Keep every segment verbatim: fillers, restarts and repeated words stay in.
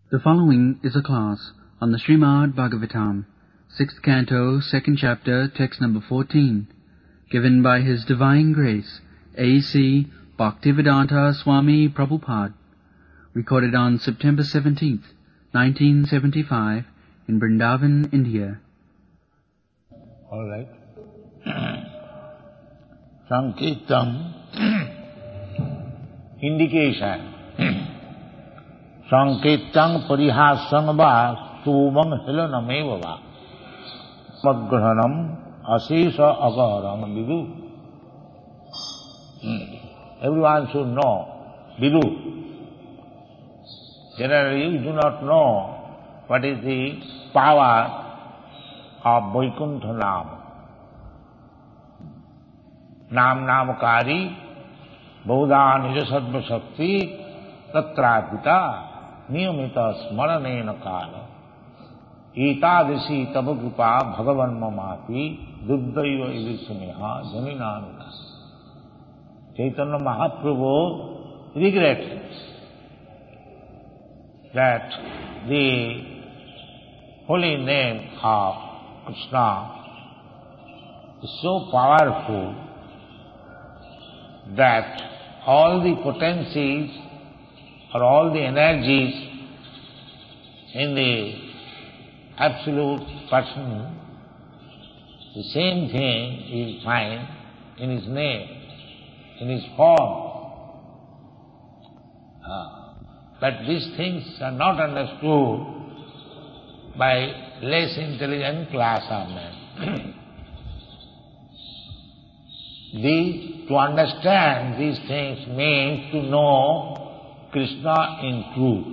The following is a class on the Srimad Bhagavatam, sixth canto, second chapter, text number fourteen, given by His Divine Grace, A C Bhaktivedanta Swami Prabhupada, recorded on September seventeenth, nineteen seventy-five, in Vrindavan, India. All right. Sankirtan, indication. Sankirtan parihasang va subam helanameva va madgrahanam asisa agaram vidu. Everyone should know vidu. Generally, you do not know what is the power of Vaikuntha Nam. Nam Namakari Bauda Nija Sattva Shakti Tatrapita Niyamita Smaranena Kala Etadasi Tabakripa Bhagavan Mamati Duddaiva Idisameha Janinamita. Chaitanya Mahaprabhu regrets that the holy name of Krishna is so powerful that all the potencies or all the energies in the absolute person, the same thing you find in his name, in his form. Ah. But these things are not understood by less intelligent class of men. The, to understand these things means to know Krishna in truth.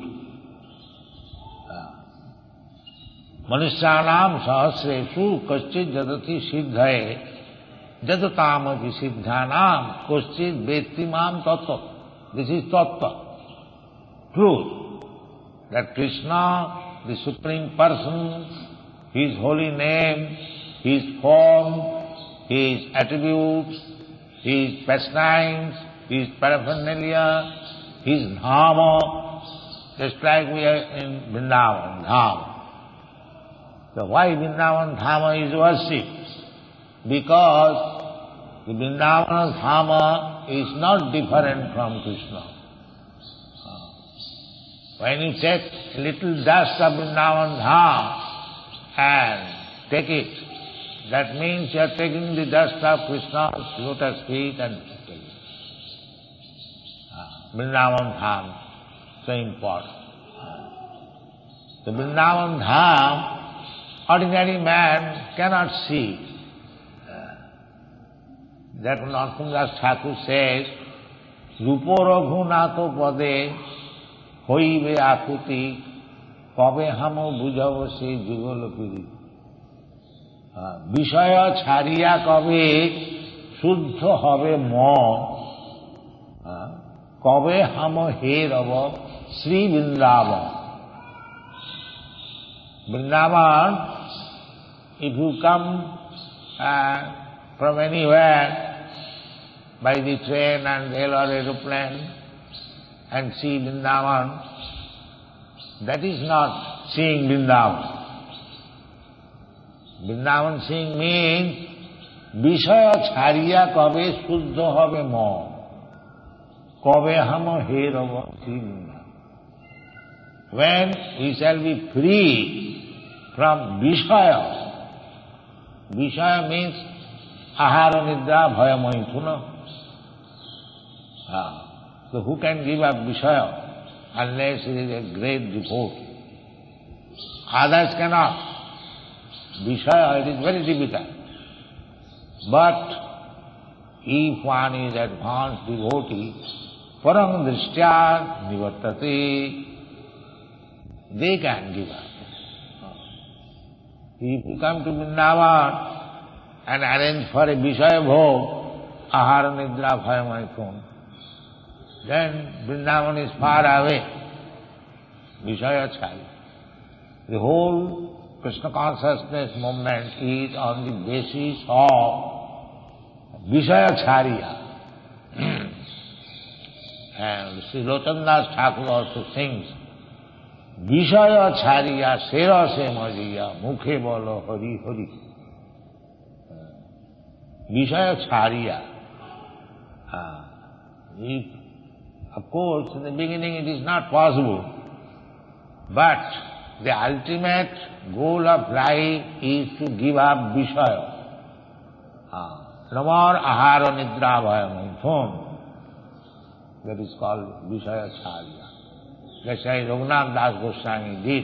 Manusyanam sahasreshu kaschit jadati siddhaye jadatamati siddhanam kaschit vettimam tattva. This is tattva, truth, that Krishna, the Supreme Person, His holy name, His form, His attributes, His pastimes, His paraphernalia, His Dhama, just like we are in Vrindavan, Dhama. So why Vrindavan Dhama is worshipped? Because the Vrindavan Dhama is not different from Krishna. When you take a little dust of Vrindavan Dhama and take it, that means you are taking the dust of Krishna's lotus feet and taking it. Vrindavan Dham, so important. The Vrindavan Dham, ordinary man cannot see. That Narottam Thakur says, Rupo Raghunato Pade Hoibe Akuti Kabe Hamo Bujavo Se Jugolopiri. বিষয় ছাড়িয়া কবে শুদ্ধ হবে মন, কবে হাম হে রব Shri Vrindavan. Vrindavan, if you come uh, from anywhere by the train and rail or aeroplane and see Vrindavan, that is not seeing Vrindavan. Vrindavan seeing means বিষয় ছাড়িয়া কবে শুদ্ধ হবে মন, কবে হাম হে রব Shri Vrindavan. When we shall be free from বিষয়, বিষয় means ahara nidra bhaya maithuna. So who can give up বিষয় unless he is a great devotee? Others cannot. Vishaya, it is very difficult. But if one is advanced devotee, parang drishtya nivartate, they can give up. If you come to Vrindavan and arrange for a Vishaya Bhog, ahara nidra bhaya maithun, then Vrindavan is far away. Vishaya chai. The whole Krishna consciousness movement is on the basis of Vishaya Charya. And Sri Lotan Das Thakur also sings বিষয় ছাড়িয়া সেরসে মজিয়া মুখে বলো হরি হরি। বিষয় ছাড়িয়া. Uh, if, of course, in the beginning it is not possible, but the ultimate goal of life is to give up Vishaya. Uh, no more ahara nidra bhaya maithun. That is called Vishaya Charya. That's why Raghunath Das Goswami did.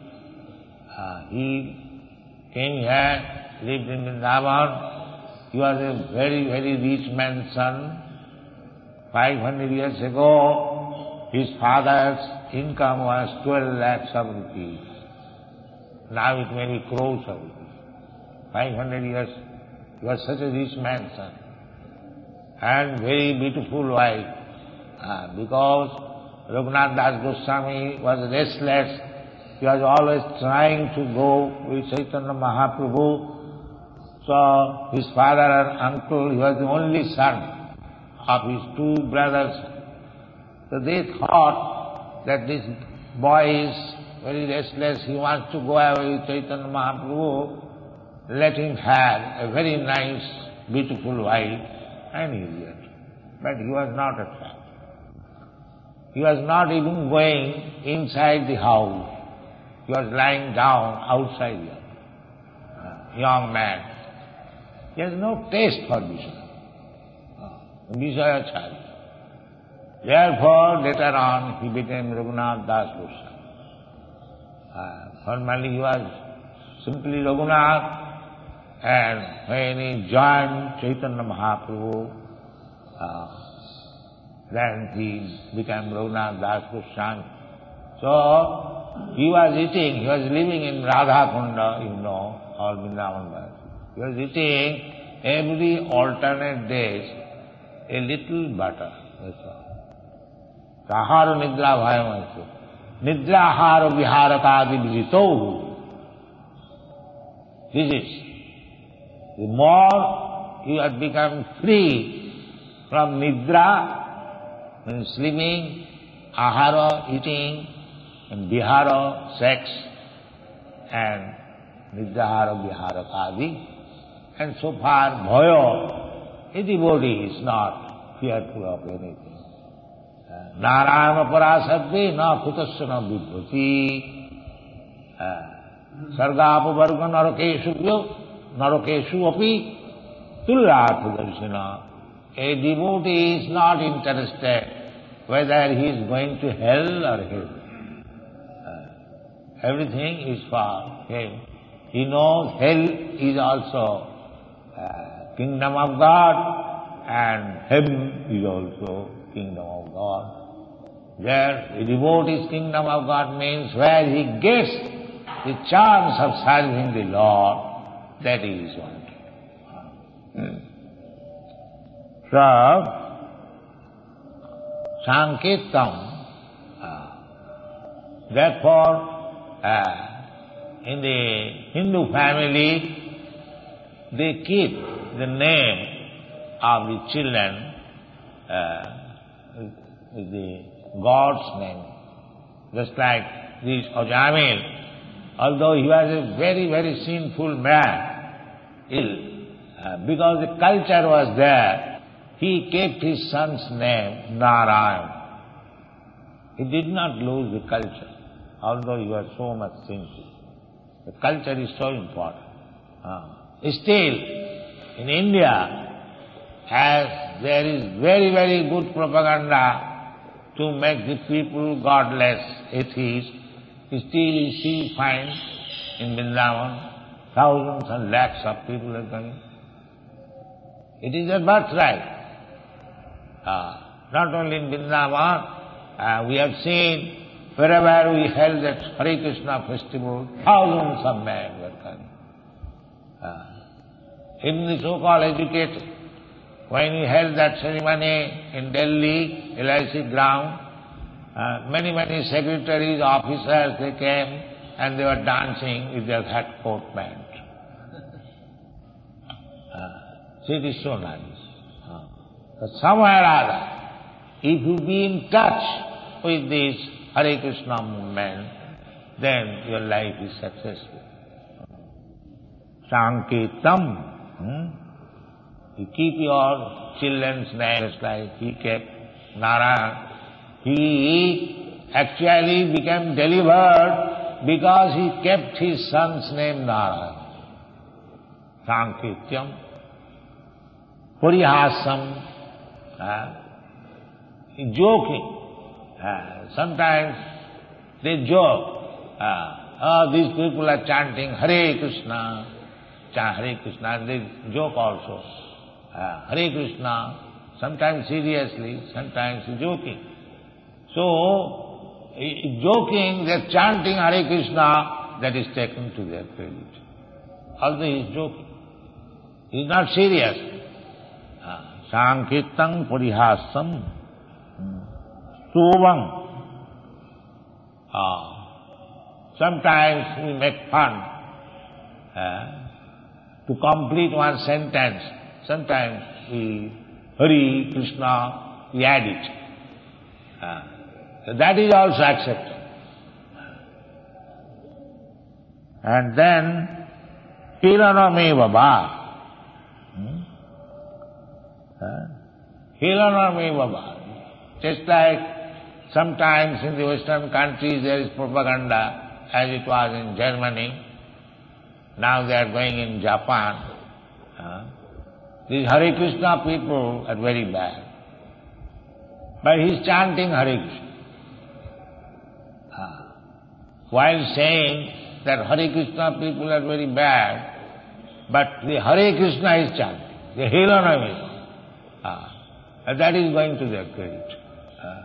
Uh, he came here, lived in Vrindavan. He was a very, very rich man's son. Five hundred years ago, his father's income was twelve lakhs of rupees. Now it may be crores of rupees. Five hundred years, he was such a rich man's son. And very beautiful wife. Uh, because Raghunath Das Goswami was restless. He was always trying to go with Chaitanya Mahaprabhu. So his father and uncle, he was the only son of his two brothers. So they thought that this boy is very restless, he wants to go away with Chaitanya Mahaprabhu, let him have a very nice, beautiful wife, and he did. But he was not attracted. He was not even going inside the house. He was lying down outside here. Young man. He has no taste for Vishaya. Vishaya Charya. Therefore, later on, he became Raghunath Das Goswami. Uh, formerly he was simply Raghunath, and when he joined Chaitanya Mahaprabhu, uh, then he became Raghunath Das Goswami. So, he was eating, he was living in Radha Kunda, you know, or Vrindavan. He was eating every alternate days a little butter. That's all. Ahara nidra bhayamaitho. Nidra ahara viharakadi vijito. This is. The more you have become free from nidra, means sleeping, ahara, eating, and vihara, sex, and nidrahara, viharakadi. And so far, bhaya, a devotee is not fearful of anything. Narayana parasabbe na kutasya na vibhuti. Sargapo varga narakeshu vyo narakeshu api tullatha darshana. A devotee is not interested whether he is going to hell or heaven. Everything is for him. He knows hell is also uh, kingdom of God, and heaven is also kingdom of God. There, a devotee's kingdom of God means where he gets the chance of serving the Lord, that he is wanted. Hmm. So, Sankirtam, uh, therefore, uh, in the Hindu family, they keep the name of the children uh, with the God's name. Just like this Ajamil, although he was a very, very sinful man, ill, uh, because the culture was there, he kept his son's name Narayan. He did not lose the culture, although he was so much sinful. The culture is so important. Uh, still, in India, as there is very, very good propaganda to make the people godless, atheists, still you see, find in Vrindavan, thousands and lakhs of people are coming. It is a birthright. Uh, not only in Vrindavan, uh, we have seen wherever we held that Hare Krishna festival, thousands of men were coming. Uh, even the so-called educated, when we held that ceremony in Delhi, L I C ground, uh, many, many secretaries, officers, they came and they were dancing with their hat coat band. Uh, so it is so nice. Uh, but somewhere or other, if you be in touch with this Hare Krishna movement, then your life is successful. Sanketam. Hmm? You keep your children's names like he kept Narayan. He actually became delivered because he kept his son's name Narayan. Sanketyam. Parihasam. Uh, joking. Uh, sometimes they joke. Uh, oh, these people are chanting Hare Krishna. Chant Hare Krishna. And they joke also. Uh, Hare Krishna. Sometimes seriously, sometimes joking. So, joking, they're chanting Hare Krishna, that is taken to their credit. Although he is joking. He is not serious. Sankirtan parihasam. Suvang. Sometimes we make fun uh, to complete one sentence. Sometimes we Hare Krishna, we add it. Uh, so that is also accepted. And then Hilanameva Bha. Hmm? Uh, Hilanameva Bha. Just like sometimes in the Western countries there is propaganda, as it was in Germany. Now they are going in Japan. Uh, these Hare Krishna people are very bad. But he is chanting Hare Krishna. Uh, while saying that Hare Krishna people are very bad, but the Hare Krishna is chanting. The Hilanameva. Uh, and that is going to their credit. Uh,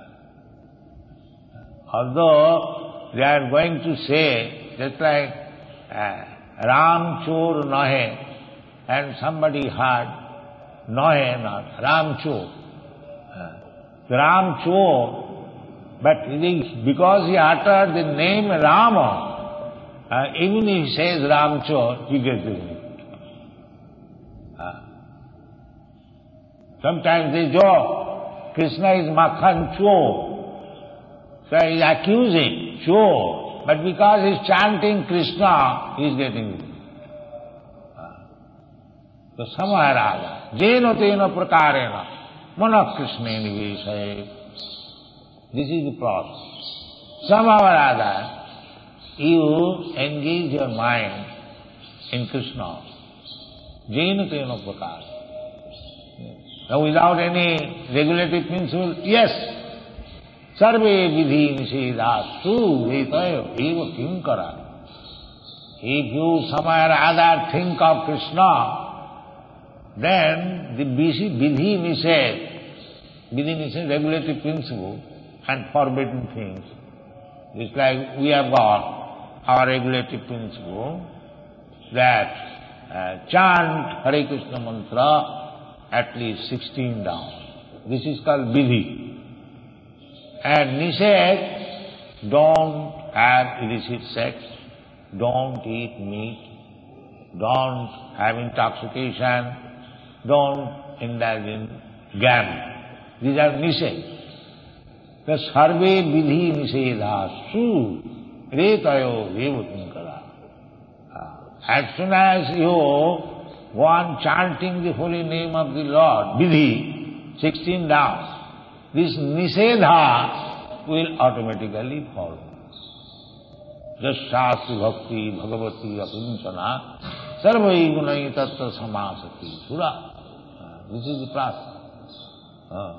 although they are going to say, just like uh, Ram Chor Nahe, and somebody heard Nahe not, Ram Chor. Uh, Ram Chor, but it is because he uttered the name Rama, uh, even if he says Ram Chor, he gets the name. Uh, sometimes they joke, Krishna is Makhan Chor. So he is accusing Chor, but because he is chanting Krishna, he is getting it. So samaharaja, jena tena prakarena, mana Krishna niveshaye. This is the process. Samaharaja, you engage your mind in Krishna. Jena tena prakarena. Now without any regulative principle, yes, sarve vidhi nishedha su vetayo eva kinkara. If you samaharaja think of Krishna, then the vidhi nishedha, vidhi nishedha, regulative principle and forbidden things. It's like we have got our regulative principle that uh, chant Hare Krishna mantra at least sixteen rounds. This is called vidhi. And nishedha, don't have illicit sex, don't eat meat, don't have intoxication, don't indulge in gambling. These are nishedha. The sarve vidhi nishedha su retayo vivutinkara. As soon as you go on chanting the holy name of the Lord, vidhi, sixteen rounds, this nishedha will automatically follow. Just shastri bhakti bhagavati apinchana sarvai gunai tattva samasati sura. This is the process.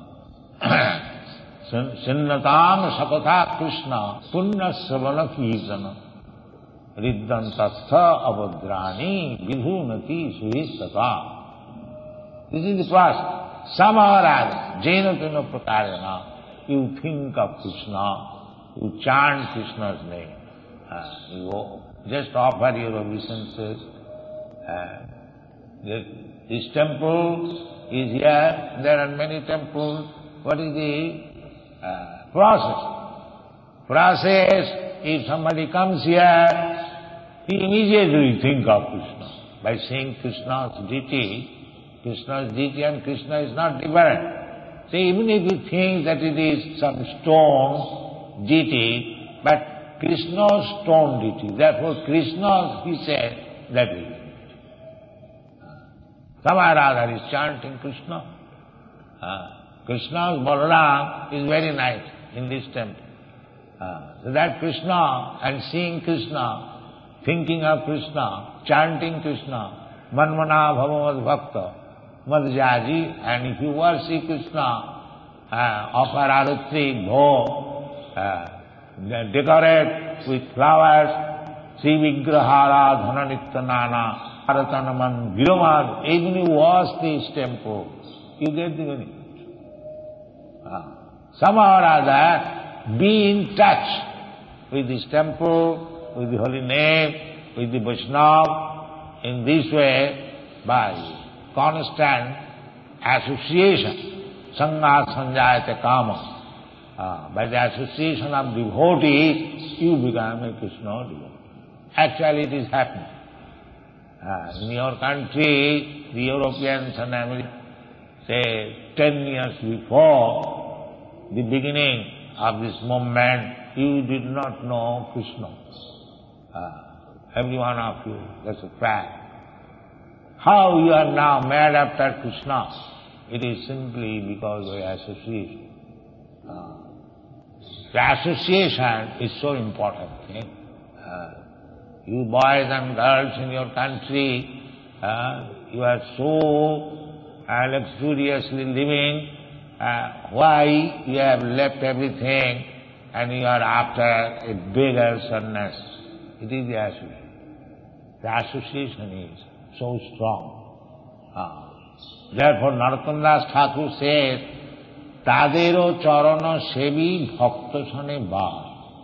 Sinnatam sakatha Krishna punya savana kirtana riddhantatha avadrani vidhunati suhistata. This is the process. Samaharaja, jena tena prakarena, you think of Krishna, you chant Krishna's name, uh, you just offer your obeisances. Uh, this, this temple is here, there are many temples. What is the uh, process? Process, if somebody comes here, he immediately think of Krishna. By saying Krishna's deity, Krishna's deity and Krishna is not different. So even if you think that it is some stone deity, but Krishna's stone deity. Therefore Krishna, he said, that is it. Samaya Radha is chanting Krishna. Uh, Krishna's Balaram is very nice in this temple. Uh, so that Krishna, and seeing Krishna, thinking of Krishna, chanting Krishna, Manmana Bhavamad Bhakta, Madhyaji, and if you worship Krishna, uh, offer arati, bho, uh, decorate with flowers, Sri Vigrahara, Dhananityanana, Haratanaman, Giramad, even you wash this temple, you get the meaning. Uh, somehow or other, be in touch with this temple, with the holy name, with the Vaishnava, in this way, by constant association, Sangha Sanjayate Kama. Uh, by the association of devotees, you become a Krishna devotee. Actually it is happening. Uh, in your country, the Europeans and Americans, say ten years before the beginning of this movement, you did not know Krishna. Uh, every one of you, that's a fact. How you are now mad after Krishna? It is simply because of association. Uh, the association is so important thing. Uh, you boys and girls in your country, uh, you are so uh, luxuriously living. Uh, why you have left everything and you are after a beggar sannyas? It is the association. The association is so strong. Uh, therefore Narottam Das Thakur says, Tadero charana sevi bhakta sane bar.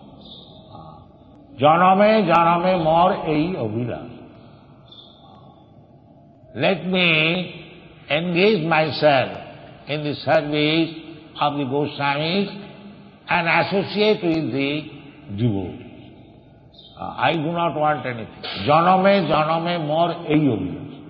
Janame janame mor ei abhilash. Let me engage myself in the service of the Goswamis and associate with the devotees. Uh, I do not want anything. Janame janame mor ei abhilash.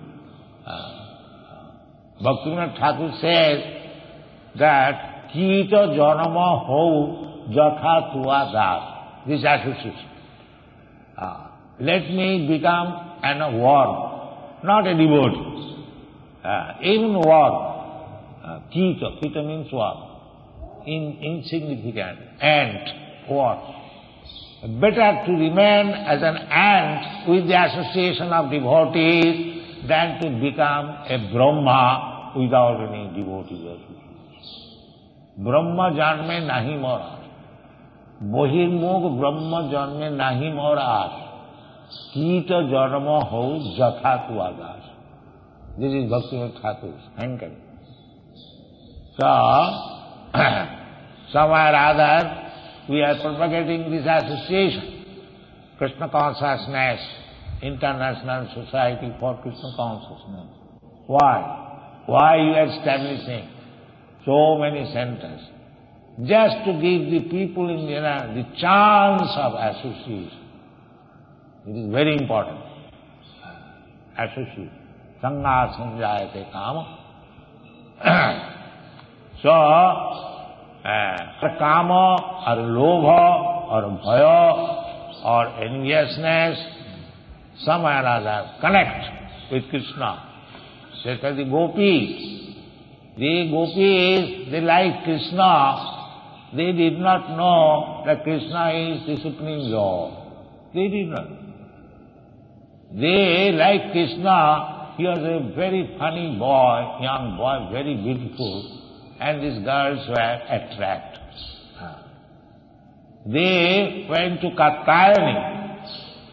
Bhaktivinoda Thakur says that Kita janama ho jatha tua das. This association. Uh, let me become an worm, not a devotee. Uh, even worm. Uh, Kita, Kita means what? In, insignificant. Ant. What? Better to remain as an ant with the association of devotees than to become a Brahma without any devotees association. Brahma janme nahi mora. Bohirmukh Brahma janme nahi mora. Kita janma ho jatha tu agas. This is Bhaktivinoda Thakur's anchoring. So, somewhere or other, we are propagating this association, Krishna Consciousness, International Society for Krishna Consciousness. Why? Why you are establishing so many centers? Just to give the people in India the chance of association. It is very important. Association. Sangha sanjayate kama. So, uh, kama or lobha or bhaya or enviousness, somehow or other connect with Krishna. Just as the gopis. The gopis, they like Krishna. They did not know that Krishna is the Supreme Lord. They did not. They like Krishna. He was a very funny boy, young boy, very beautiful. And these girls were attracted. They went to Katyayani,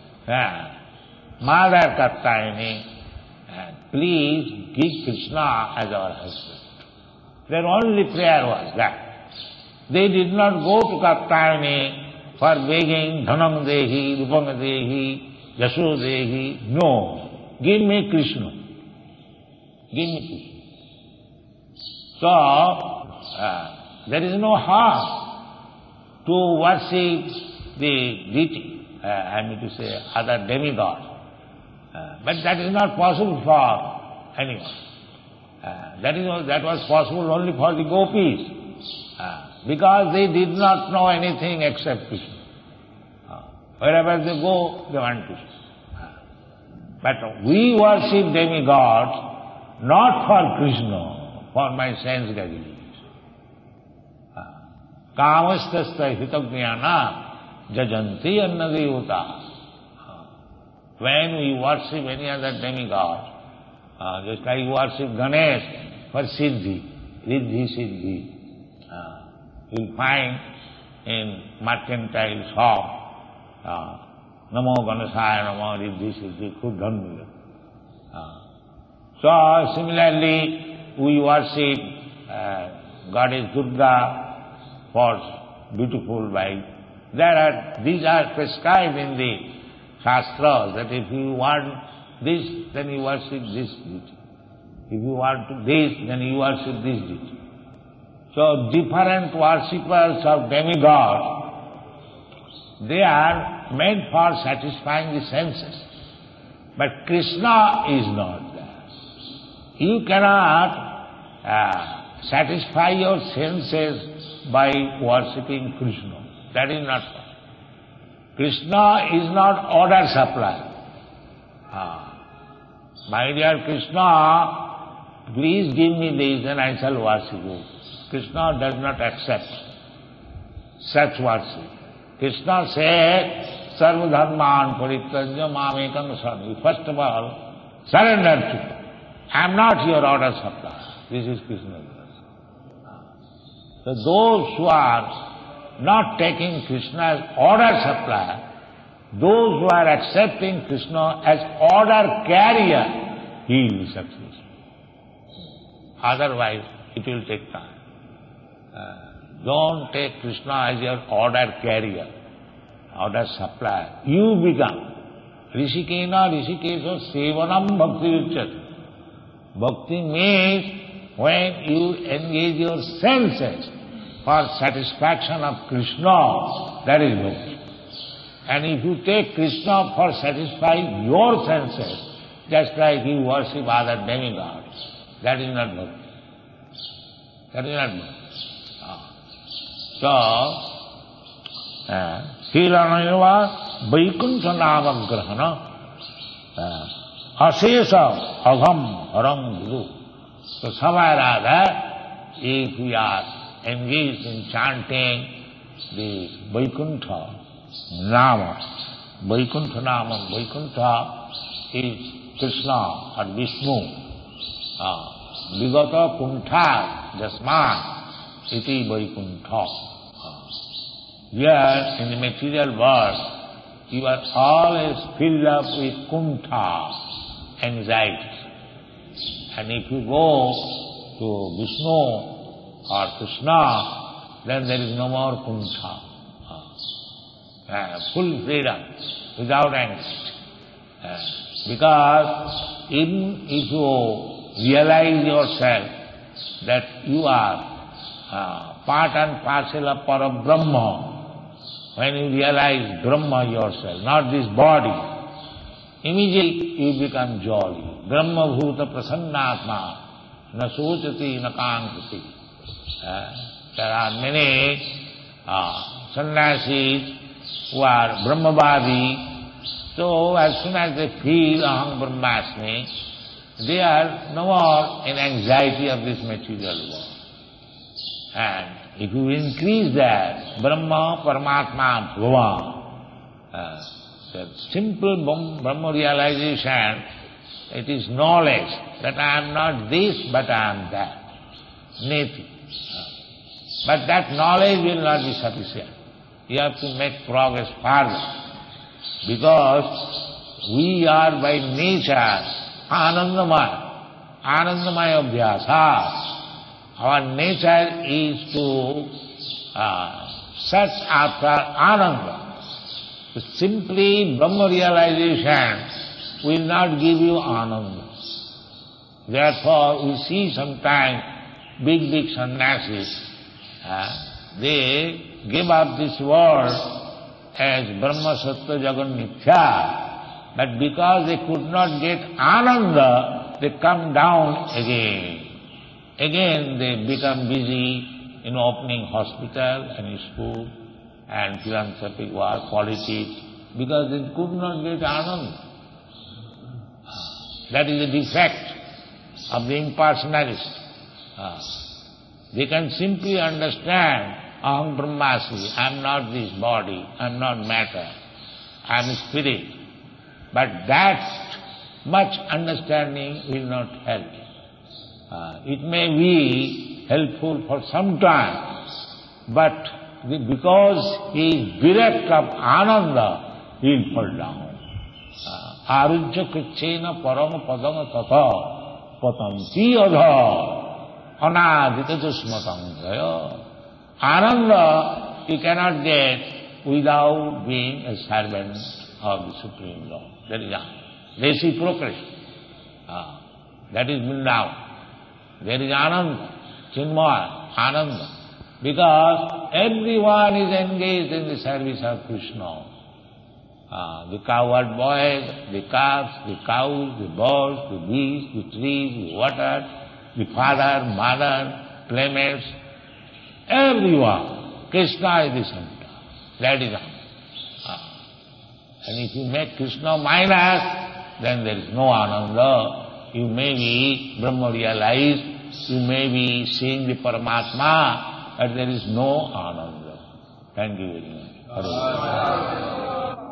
Mother Katyayani, and please give Krishna as our husband. Their only prayer was that. They did not go to Katyayani for begging Dhanam Dehi, Rupam Dehi, Yasho Dehi. No, give me Krishna. Give me Krishna. So, uh, there is no harm to worship the deity, uh, I mean to say other demigods. Uh, but that is not possible for anyone. Uh, that is that was possible only for the gopis, uh, because they did not know anything except Krishna. Uh, Wherever they go, they want to see. But we worship demigods not for Krishna, for my sense gratification. Kamastasya hitagnyana jajanti annadevata. When we worship any other demigod, uh, just like we worship Ganesh for Siddhi, Riddhi Siddhi, uh, you'll find in mercantile shop, uh, Namo Ganeshaya Namo Riddhi Siddhi Khuddhan. Uh, so similarly, we worship uh, Goddess Durga for beautiful wife. There are, these are prescribed in the Shastras, that if you want this, then you worship this deity. If you want this, then you worship this deity. So different worshippers of demigods, they are meant for satisfying the senses. But Krishna is not there. You cannot uh, satisfy your senses by worshipping Krishna. That is not possible. Krishna is not order supply. Ah. My dear Krishna, please give me this and I shall worship you. Krishna does not accept such worship. Krishna said, Sarva dharman parityajya mamekam saranam. First of all, surrender to me. I am not your order supply. This is Krishna's worship. So those who are not taking Krishna as order supply, those who are accepting Krishna as order carrier, he will be successful. Otherwise, it will take time. Uh, don't take Krishna as your order carrier, order supplier. You become. Rishikena Rishikesha Sevanam Bhakti Uchyate. Bhakti means when you engage your senses for satisfaction of Krishna, that is bhakti. And if you take Krishna for satisfying your senses, just like you worship other demigods, that is not bhakti. That is not bhakti. So, Silanayava Vaikuntha Nama Grahana Asesa Agham Haram Guru. So, somewhere or other, if we are engaged in chanting the Vaikuntha Nama, Vaikuntha Nama, Vaikuntha is Krishna or Vishnu. Vigata Kuntha Jasman iti Vaikuntha. Here in the material world, you are always filled up with kuntha, anxiety. And if you go to Vishnu or Krishna, then there is no more kuntha. Uh, full freedom, without anxiety. Uh, because even if you realize yourself that you are uh, part and parcel of Parabrahma, when you realize Brahma yourself, not this body, immediately you become jolly. Brahma bhuta prasannatma, na sochati na kankati. Uh, there are many uh, sannyasis who are Brahmavadi, so as soon as they feel Aham Brahmasmi, they are no more in anxiety of this material world. And if you increase that, Brahma, Paramatma, Bhava, uh, the simple Brahma realization, it is knowledge that I am not this, but I am that. Neti. Uh, but that knowledge will not be sufficient. You have to make progress further. Because we are by nature Anandamaya, Anandamaya Abhyasa. Our nature is to uh, search after Ananda. So simply Brahma realization will not give you Ananda. Therefore, we see sometimes big, big sannyasis, uh, they give up this world as Brahma Sattva Jagan Mithya, but because they could not get Ananda, they come down again. Again they become busy in opening hospital and school and philanthropic work, politics, because they could not get Ananda. That is a defect of the impersonalist. Ah. They can simply understand, Aham Brahmasmi, I am not this body, I am not matter, I am spirit. But that much understanding will not help. Uh, it may be helpful for some time, but the, because he is bereft of Ananda, he will fall down. Arujya krichena parama padama tata patanti adha anadita jasmatangaya. Ananda you cannot get without being a servant of the Supreme Lord. That is reciprocation. Ah, that is Vrindavan. There is Ananda, Chinmaya, Ananda. Because everyone is engaged in the service of Krishna. Ah, the cowherd boys, the calves, the cows, the birds, the beasts, the trees, the water, the father, mother, playmates, everyone. Krishna is the center. That is Ananda. Ah. And if you make Krishna minus, then there is no Ananda. You may be Brahma realized, you may be seeing the Paramatma, but there is no Ananda. Thank you very much.